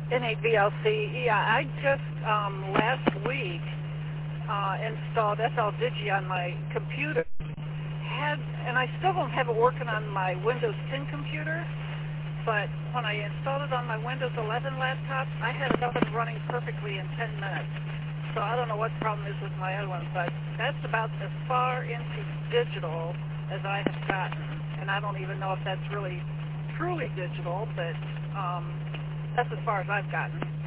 Innate VLC. Yeah, I just last week installed SL Digi on my computer. And I still don't have it working on my Windows 10 computer, but when I installed it on my Windows 11 laptop, I had it up and running perfectly in 10 minutes. So I don't know what the problem is with my other one, but that's about as far into digital as I have gotten. And I don't even know if that's really truly digital, but that's as far as I've gotten.